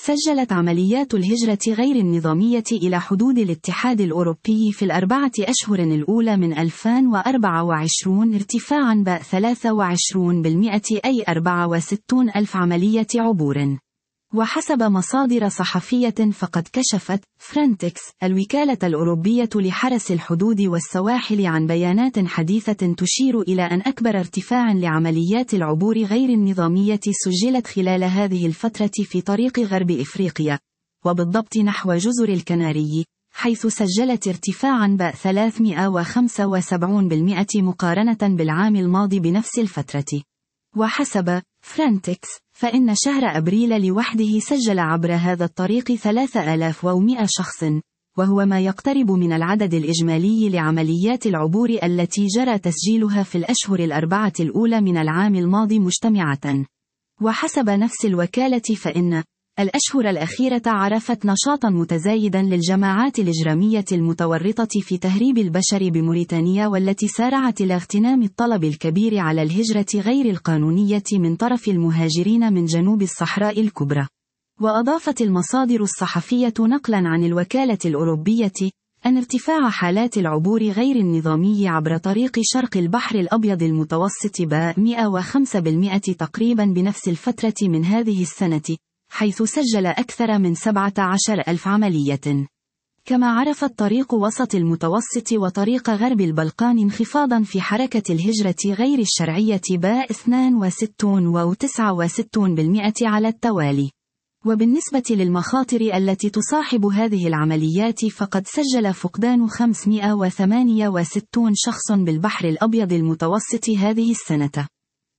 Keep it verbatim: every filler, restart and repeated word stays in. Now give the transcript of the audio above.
سجلت عمليات الهجرة غير النظامية إلى حدود الاتحاد الأوروبي في الأربعة أشهر الأولى من ألفين وأربعة وعشرين ارتفاعاً ب ثلاثة وعشرين بالمئة أي أربعة وستين ألف عملية عبور. وحسب مصادر صحفية فقد كشفت فرونتكس الوكالة الأوروبية لحرس الحدود والسواحل عن بيانات حديثة تشير إلى أن أكبر ارتفاع لعمليات العبور غير النظامية سجلت خلال هذه الفترة في طريق غرب إفريقيا، وبالضبط نحو جزر الكناري، حيث سجلت ارتفاعاً ب ثلاثمئة وخمسة وسبعين بالمئة مقارنة بالعام الماضي بنفس الفترة. وحسب فرونتكس فإن شهر أبريل لوحده سجل عبر هذا الطريق ثلاثة آلاف ومئة شخص، وهو ما يقترب من العدد الإجمالي لعمليات العبور التي جرى تسجيلها في الأشهر الأربعة الأولى من العام الماضي مجتمعة. وحسب نفس الوكالة فإن الأشهر الأخيرة عرفت نشاطا متزايدا للجماعات الإجرامية المتورطة في تهريب البشر بموريتانيا، والتي سارعت إلى اغتنام الطلب الكبير على الهجرة غير القانونية من طرف المهاجرين من جنوب الصحراء الكبرى. وأضافت المصادر الصحفية نقلا عن الوكالة الأوروبية أن ارتفاع حالات العبور غير النظامي عبر طريق شرق البحر الأبيض المتوسط ب مئة وخمسة بالمئة تقريبا بنفس الفترة من هذه السنة، حيث سجل أكثر من سبعة عشر ألف عملية. كما عرف الطريق وسط المتوسط وطريق غرب البلقان انخفاضا في حركة الهجرة غير الشرعية ب اثنين وستين وتسعة وستين بالمئة على التوالي. وبالنسبة للمخاطر التي تصاحب هذه العمليات فقد سجل فقدان خمسمئة وثمانية وستين شخص بالبحر الأبيض المتوسط هذه السنة.